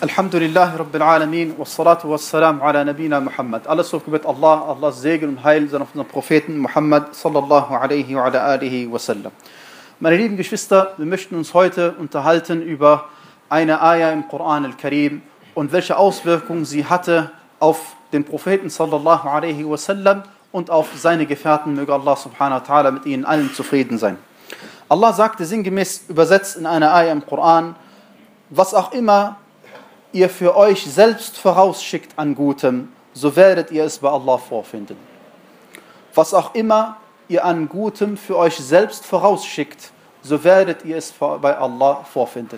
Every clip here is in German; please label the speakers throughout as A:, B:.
A: Alhamdulillahi Rabbil Alamin, wassalatu wassalamu ala nabina Muhammad. Alles Lob gebet Allah, Allahs Segen und Heil sind auf unseren Propheten Muhammad sallallahu alaihi wa ala alihi wasallam. Meine lieben Geschwister, wir möchten uns heute unterhalten über eine Ayah im Koran al-Karim und welche Auswirkungen sie hatte auf den Propheten sallallahu alaihi wasallam und auf seine Gefährten. Möge Allah subhanahu wa ta'ala mit ihnen allen zufrieden sein. Allah sagte sinngemäß übersetzt in einer Ayah im Koran: Was auch immer ihr für euch selbst vorausschickt an Gutem, so werdet ihr es bei Allah vorfinden. Was auch immer ihr an Gutem für euch selbst vorausschickt, so werdet ihr es bei Allah vorfinden.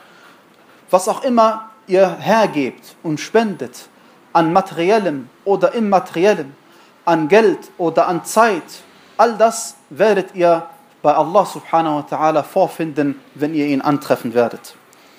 A: Was auch immer ihr hergebt und spendet, an materiellem oder immateriellem, an Geld oder an Zeit, all das werdet ihr bei Allah subhanahu wa ta'ala vorfinden, wenn ihr ihn antreffen werdet.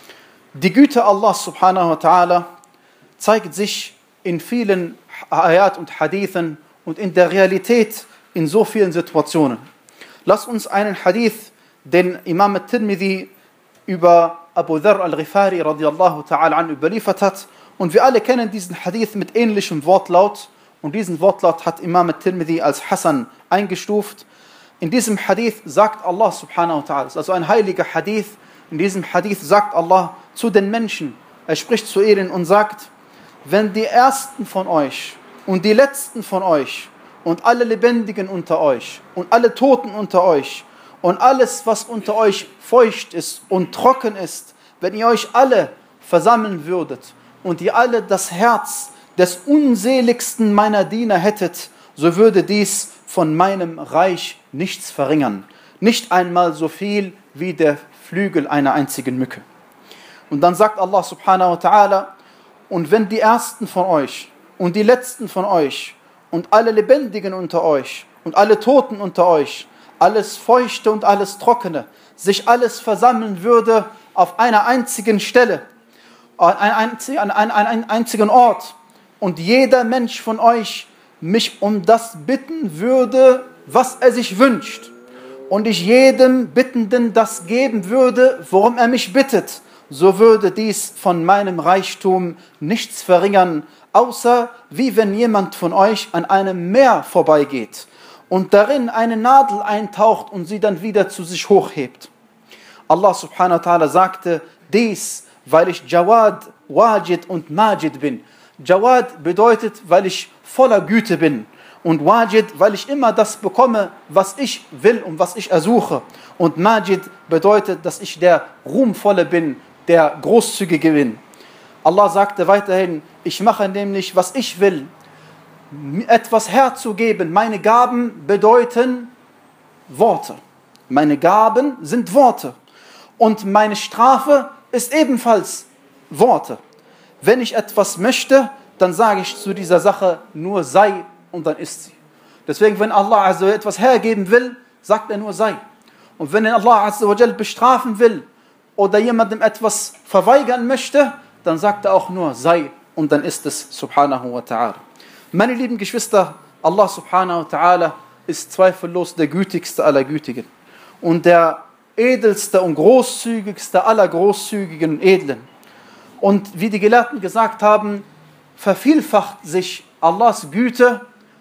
A: Die Güte Allah subhanahu wa ta'ala zeigt sich in vielen Ayat und Hadithen und in der Realität in so vielen Situationen. Lass uns einen Hadith, den Imam al-Tirmidhi über Abu Dharr al-Ghifari radiyallahu ta'ala an überliefert hat. Und wir alle kennen diesen Hadith mit ähnlichem Wortlaut. Und diesen Wortlaut hat Imam al-Tirmidhi als Hasan eingestuft. In diesem Hadith sagt Allah subhanahu wa ta'ala, also ein heiliger Hadith. In diesem Hadith sagt Allah zu den Menschen, er spricht zu ihnen und sagt: Wenn die Ersten von euch und die Letzten von euch und alle Lebendigen unter euch und alle Toten unter euch und alles, was unter euch feucht ist und trocken ist, wenn ihr euch alle versammeln würdet und ihr alle das Herz des unseligsten meiner Diener hättet, so würde dies von meinem Reich nichts verringern. Nicht einmal so viel wie der Flügel einer einzigen Mücke. Und dann sagt Allah subhanahu wa ta'ala: Und wenn die Ersten von euch und die Letzten von euch und alle Lebendigen unter euch und alle Toten unter euch, alles Feuchte und alles Trockene, sich alles versammeln würde auf einer einzigen Stelle, an einem einzigen Ort, und jeder Mensch von euch mich um das bitten würde, was er sich wünscht, und ich jedem Bittenden das geben würde, worum er mich bittet, so würde dies von meinem Reichtum nichts verringern, außer wie wenn jemand von euch an einem Meer vorbeigeht und darin eine Nadel eintaucht und sie dann wieder zu sich hochhebt. Allah subhanahu wa ta'ala sagte dies, weil ich Jawad, Wajid und Majid bin. Jawad bedeutet, weil ich voller Güte bin. Und Wajid, weil ich immer das bekomme, was ich will und was ich ersuche. Und Majid bedeutet, dass ich der Ruhmvolle bin, der Großzügige bin. Allah sagte weiterhin: Ich mache nämlich, was ich will. Etwas herzugeben. Meine Gaben bedeuten Worte. Meine Gaben sind Worte. Und meine Strafe ist ebenfalls Worte. Wenn ich etwas möchte, dann sage ich zu dieser Sache nur sei, und dann ist sie. Deswegen, wenn Allah also etwas hergeben will, sagt er nur sei. Und wenn Allah azza wa jal bestrafen will oder jemandem etwas verweigern möchte, dann sagt er auch nur sei, und dann ist es, subhanahu wa ta'ala. Meine lieben Geschwister, Allah subhanahu wa ta'ala ist zweifellos der gütigste aller Gütigen und der edelste und großzügigste aller Großzügigen und Edlen. Und wie die Gelehrten gesagt haben, vervielfacht sich Allahs Güte,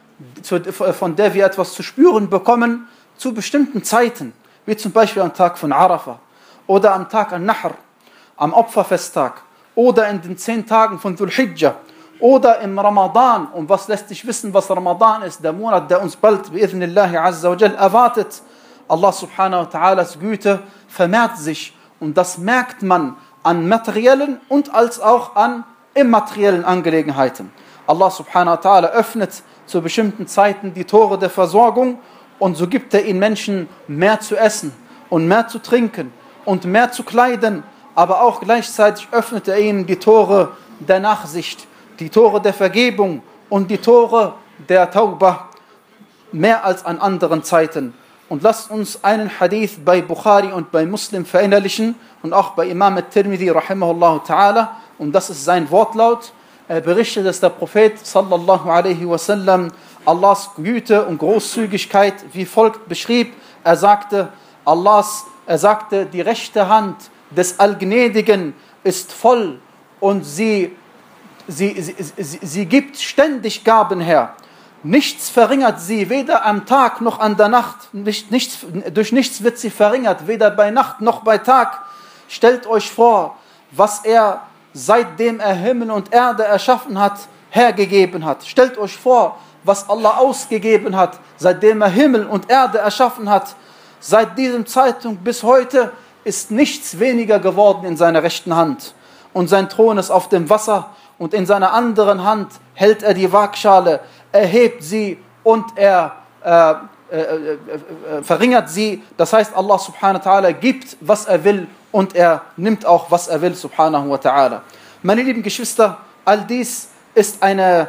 A: von der wir etwas zu spüren bekommen, zu bestimmten Zeiten, wie zum Beispiel am Tag von Arafah oder am Tag an-Nahr, am Opferfesttag oder in den 10 Tagen von Dhul Hijjah oder im Ramadan. Und was lässt sich wissen, was Ramadan ist, der Monat, der uns bald bi'idhnillahi azza wa jal erwartet. Allah subhanahu wa ta'alas Güte vermehrt sich, und das merkt man an materiellen und als auch an immateriellen Angelegenheiten. Allah subhanahu wa ta'ala öffnet zu bestimmten Zeiten die Tore der Versorgung, und so gibt er ihnen Menschen mehr zu essen und mehr zu trinken und mehr zu kleiden, aber auch gleichzeitig öffnet er ihnen die Tore der Nachsicht, die Tore der Vergebung und die Tore der Tauba mehr als an anderen Zeiten. Und lasst uns einen Hadith bei Bukhari und bei Muslim verinnerlichen und auch bei Imam al-Tirmidhi rahimahullah ta'ala, und das ist sein Wortlaut. Er berichtet, dass der Prophet sallallahu alaihi wasallam Allahs Güte und Großzügigkeit wie folgt beschrieb. Er sagte, die rechte Hand des Allgnädigen ist voll und sie gibt ständig Gaben her. Nichts verringert sie, weder am Tag noch an der Nacht. Durch nichts wird sie verringert, weder bei Nacht noch bei Tag. Stellt euch vor, was er, seitdem er Himmel und Erde erschaffen hat, hergegeben hat. Stellt euch vor, was Allah ausgegeben hat, seitdem er Himmel und Erde erschaffen hat. Seit diesem Zeitpunkt bis heute ist nichts weniger geworden in seiner rechten Hand. Und sein Thron ist auf dem Wasser und in seiner anderen Hand hält er die Waagschale, er hebt sie und er verringert sie. Das heißt, Allah subhanahu wa ta'ala gibt, was er will und er nimmt auch, was er will, subhanahu wa ta'ala. Meine lieben Geschwister, all dies ist eine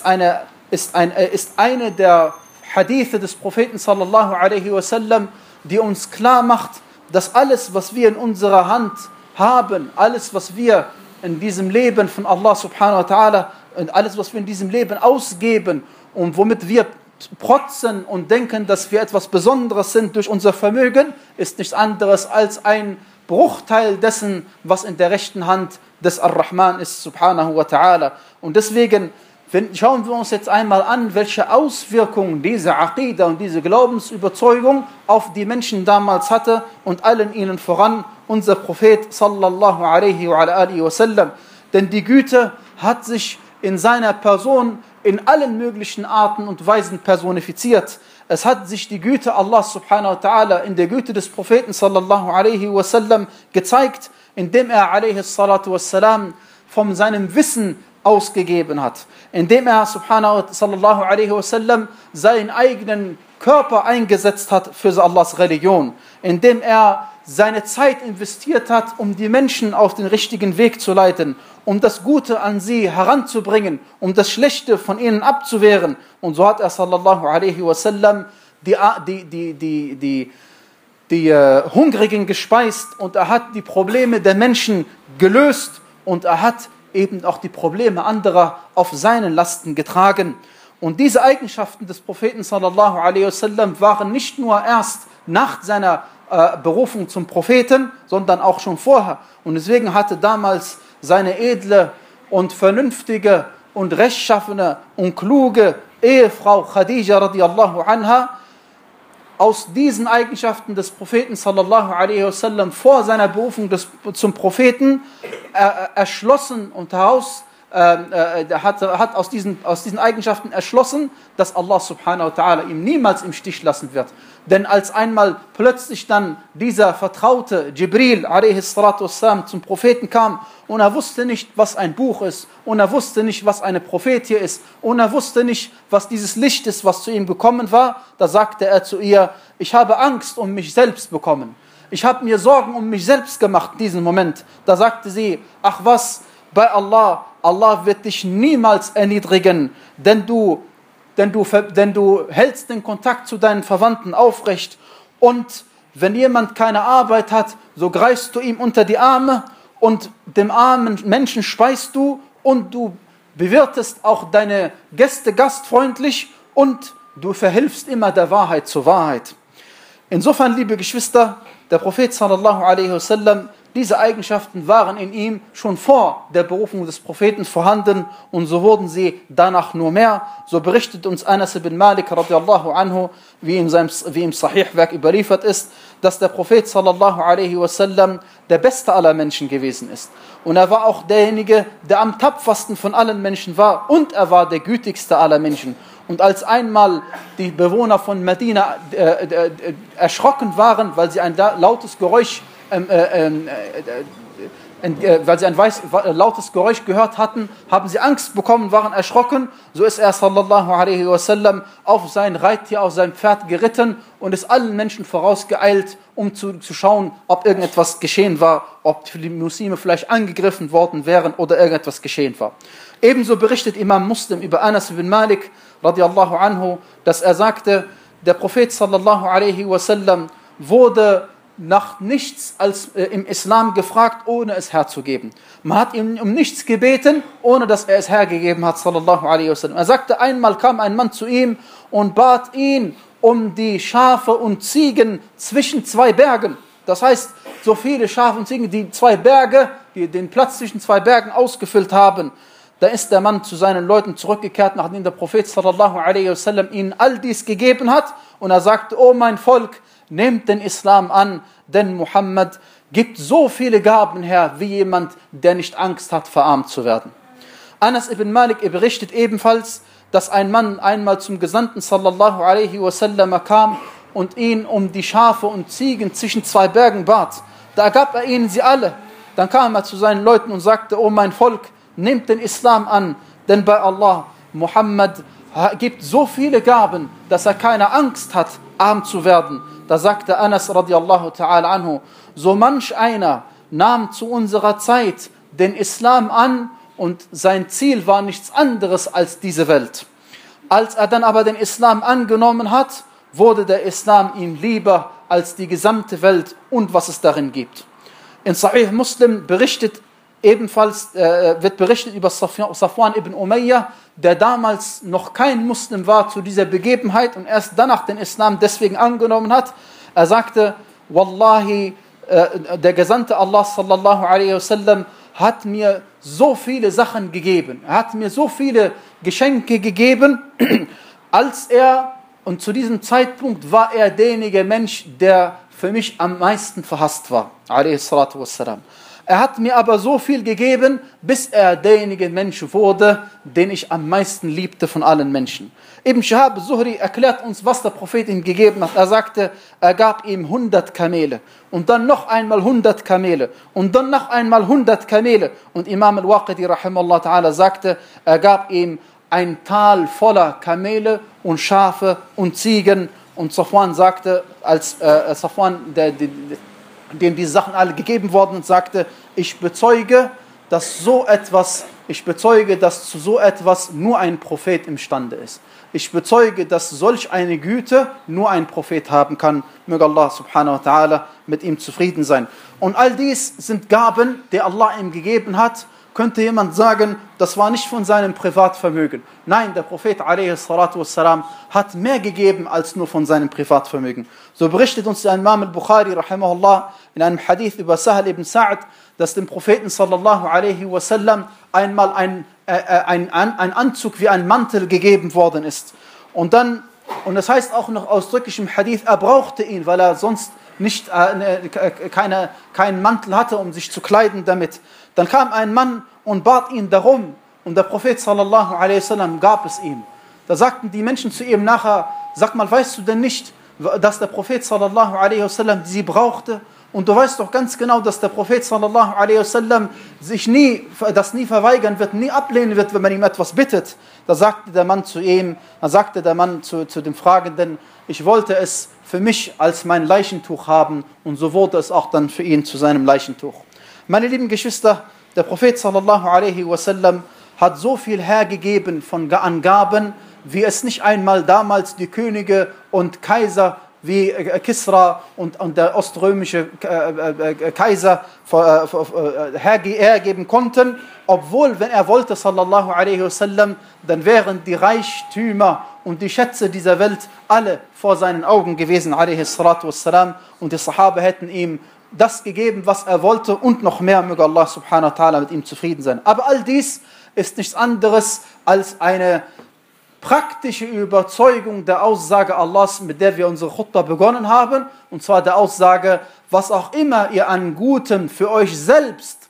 A: der Hadithe des Propheten sallallahu alaihi wasallam, die uns klar macht, dass alles, was wir in unserer Hand haben, alles, was wir in diesem Leben von Allah subhanahu wa ta'ala und alles, was wir in diesem Leben ausgeben und womit wir protzen und denken, dass wir etwas Besonderes sind durch unser Vermögen, ist nichts anderes als ein Bruchteil dessen, was in der rechten Hand des Ar-Rahman ist, subhanahu wa ta'ala. Und deswegen schauen wir uns jetzt einmal an, welche Auswirkungen diese Aqidah und diese Glaubensüberzeugung auf die Menschen damals hatte und allen ihnen voran unser Prophet sallallahu alaihi wa alihi wasallam. Denn die Güte hat sich in seiner Person in allen möglichen Arten und Weisen personifiziert. Es hat sich die Güte Allah subhanahu wa ta'ala in der Güte des Propheten sallallahu alaihi wasallam gezeigt, indem er alaihi salatu wassalam von seinem Wissen ausgegeben hat, indem er sallallahu alaihi wasallam seinen eigenen Körper eingesetzt hat für Allahs Religion, indem er seine Zeit investiert hat, um die Menschen auf den richtigen Weg zu leiten, um das Gute an sie heranzubringen, um das Schlechte von ihnen abzuwehren. Und so hat er sallallahu alaihi wasallam die Hungrigen gespeist und er hat die Probleme der Menschen gelöst und er hat eben auch die Probleme anderer auf seinen Lasten getragen. Und diese Eigenschaften des Propheten sallallahu alaihi wasallam waren nicht nur erst nach seiner Berufung zum Propheten, sondern auch schon vorher. Und deswegen hatte damals seine edle und vernünftige und rechtschaffene und kluge Ehefrau Khadija radiallahu anha aus diesen Eigenschaften des Propheten sallallahu alaihi wasallam vor seiner Berufung zum Propheten erschlossen und hat aus diesen Eigenschaften erschlossen, dass Allah subhanahu wa ta'ala ihm niemals im Stich lassen wird. Denn als einmal plötzlich dann dieser Vertraute Jibril a.s. zum Propheten kam und er wusste nicht, was ein Buch ist und er wusste nicht, was eine Prophetie ist und er wusste nicht, was dieses Licht ist, was zu ihm gekommen war, da sagte er zu ihr, ich habe Angst um mich selbst bekommen. Ich habe mir Sorgen um mich selbst gemacht in diesem Moment. Da sagte sie, ach was, bei Allah, Allah wird dich niemals erniedrigen, denn du hältst den Kontakt zu deinen Verwandten aufrecht und wenn jemand keine Arbeit hat, so greifst du ihm unter die Arme und dem armen Menschen speist du und du bewirtest auch deine Gäste gastfreundlich und du verhilfst immer der Wahrheit zur Wahrheit. Insofern, liebe Geschwister, der Prophet sallallahu alaihi wasallam, diese Eigenschaften waren in ihm schon vor der Berufung des Propheten vorhanden und so wurden sie danach nur mehr. So berichtet uns Anas ibn Malik radiallahu anhu, wie im Sahih-Werk überliefert ist, dass der Prophet sallallahu alaihi wasallam der beste aller Menschen gewesen ist. Und er war auch derjenige, der am tapfersten von allen Menschen war und er war der gütigste aller Menschen. Und als einmal die Bewohner von Medina erschrocken waren, weil sie ein lautes Geräusch lautes Geräusch gehört hatten, haben sie Angst bekommen, waren erschrocken. So ist er sallallahu alaihi wasallam auf sein Reittier, auf sein Pferd geritten und ist allen Menschen vorausgeeilt, um zu schauen, ob irgendetwas geschehen war, ob die Muslime vielleicht angegriffen worden wären oder irgendetwas geschehen war. Ebenso berichtet Imam Muslim über Anas ibn Malik radiallahu anhu, dass er sagte, der Prophet sallallahu alaihi wasallam wurde nach nichts als im Islam gefragt, ohne es herzugeben. Man hat ihm um nichts gebeten, ohne dass er es hergegeben hat, sallallahu alaihi wasallam. Er sagte, einmal kam ein Mann zu ihm und bat ihn um die Schafe und Ziegen zwischen zwei Bergen. Das heißt, so viele Schafe und Ziegen, die zwei Berge den Platz zwischen zwei Bergen ausgefüllt haben, da ist der Mann zu seinen Leuten zurückgekehrt, nachdem der Prophet sallallahu alaihi wasallam ihnen all dies gegeben hat. Und er sagte, oh mein Volk, nehmt den Islam an, denn Muhammad gibt so viele Gaben her, wie jemand, der nicht Angst hat, verarmt zu werden. Anas ibn Malik berichtet ebenfalls, dass ein Mann einmal zum Gesandten sallallahu alaihi wasallam kam und ihn um die Schafe und Ziegen zwischen zwei Bergen bat. Da gab er ihnen sie alle. Dann kam er zu seinen Leuten und sagte, oh mein Volk, nehmt den Islam an, denn bei Allah, Muhammad gibt so viele Gaben, dass er keine Angst hat, arm zu werden. Da sagte Anas radiallahu ta'ala anhu, so manch einer nahm zu unserer Zeit den Islam an und sein Ziel war nichts anderes als diese Welt. Als er dann aber den Islam angenommen hat, wurde der Islam ihm lieber als die gesamte Welt und was es darin gibt. In Sahih Muslim wird berichtet über Safwan ibn Umayyah, der damals noch kein Muslim war zu dieser Begebenheit und erst danach den Islam deswegen angenommen hat. Er sagte, Wallahi, der Gesandte Allah sallallahu alaihi wasallam hat mir so viele Sachen gegeben. Er hat mir so viele Geschenke gegeben, und zu diesem Zeitpunkt war er derjenige Mensch, der für mich am meisten verhasst war. Alaihi salatu wassalam. Er hat mir aber so viel gegeben, bis er derjenige Mensch wurde, den ich am meisten liebte von allen Menschen. Ibn Shihab Zuhri erklärt uns, was der Prophet ihm gegeben hat. Er sagte, er gab ihm 100 Kamele und dann noch einmal 100 Kamele und dann noch einmal 100 Kamele. Und Imam al-Waqidi rahimahullah ta'ala sagte, er gab ihm ein Tal voller Kamele und Schafe und Ziegen. Und Safwan sagte, als Safwan, dem diese Sachen alle gegeben worden und sagte, ich bezeuge, dass zu so etwas nur ein Prophet imstande ist. Ich bezeuge, dass solch eine Güte nur ein Prophet haben kann. Möge Allah subhanahu wa ta'ala mit ihm zufrieden sein. Und all dies sind Gaben, die Allah ihm gegeben hat. Könnte jemand sagen, das war nicht von seinem Privatvermögen. Nein, der Prophet a.s.w. hat mehr gegeben als nur von seinem Privatvermögen. So berichtet uns der Imam al-Bukhari rahimahullah in einem Hadith über Sahal ibn Sa'd, dass dem Propheten sallallahu alaihi wasallam einmal ein Anzug wie ein Mantel gegeben worden ist. Und das heißt auch noch ausdrücklich im Hadith, er brauchte ihn, weil er sonst keinen Mantel hatte, um sich zu kleiden damit. Dann kam ein Mann und bat ihn darum und der Prophet sallallahu alaihi wasallam gab es ihm. Da sagten die Menschen zu ihm nachher, sag mal, weißt du denn nicht, dass der Prophet sallallahu alaihi wasallam sie brauchte? Und du weißt doch ganz genau, dass der Prophet sallallahu alaihi wasallam das nie verweigern wird, nie ablehnen wird, wenn man ihm etwas bittet. Da sagte der Mann zu dem Fragenden, ich wollte es für mich als mein Leichentuch haben und so wurde es auch dann für ihn zu seinem Leichentuch. Meine lieben Geschwister, der Prophet sallallahu alaihi wasallam hat so viel hergegeben an Gaben, wie es nicht einmal damals die Könige und Kaiser wie Kisra und der oströmische Kaiser hergeben konnten, obwohl, wenn er wollte, sallallahu alaihi wasallam, dann wären die Reichtümer und die Schätze dieser Welt alle vor seinen Augen gewesen, alaihi salatu wassalam, und die Sahaba hätten ihm das gegeben, was er wollte und noch mehr, möge Allah subhanahu wa ta'ala mit ihm zufrieden sein. Aber all dies ist nichts anderes als eine praktische Überzeugung der Aussage Allahs, mit der wir unsere Khutbah begonnen haben, und zwar der Aussage, was auch immer ihr an Gutem für euch selbst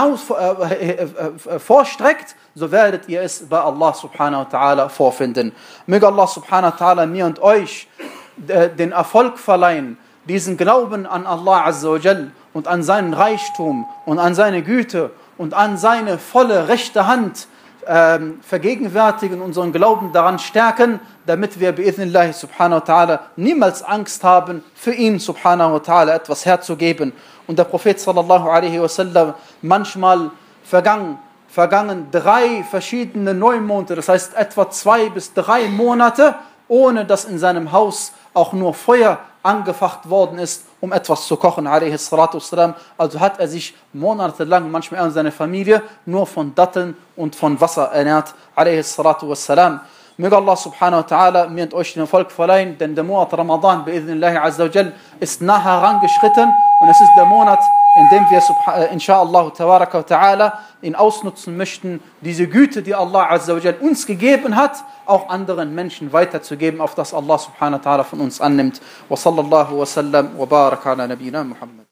A: vorstreckt, so werdet ihr es bei Allah subhanahu wa ta'ala vorfinden. Möge Allah subhanahu wa ta'ala mir und euch den Erfolg verleihen, diesen Glauben an Allah azza wa jal und an seinen Reichtum und an seine Güte und an seine volle rechte Hand vergegenwärtigen, unseren Glauben daran stärken, damit wir bi'idhnillahi subhanahu wa ta'ala niemals Angst haben, für ihn subhanahu wa ta'ala etwas herzugeben. Und der Prophet sallallahu alaihi wasallam manchmal vergangen 3 verschiedene Neumonate, das heißt etwa 2 bis 3 Monate, ohne dass in seinem Haus auch nur Feuer angefacht worden ist, um etwas zu kochen, alaihi salatu wassalam. Also hat er sich monatelang, manchmal er und seine Familie, nur von Datteln und von Wasser ernährt, alaihi salatu wassalam. Möge Allah subhanahu wa ta'ala mir und euch den Erfolg verleihen, denn der Monat Ramadan, bi'idhnillahi azza wa jal, ist nah herangeschritten und es ist der Monat, indem wir inshallah tabaraka wa ta'ala ihn ausnutzen möchten, diese Güte, die Allah Azza wa Jal uns gegeben hat, auch anderen Menschen weiterzugeben, auf das Allah subhanahu wa ta'ala von uns annimmt. Wa sallallahu wa sallam wa baraka ala nabina Muhammad.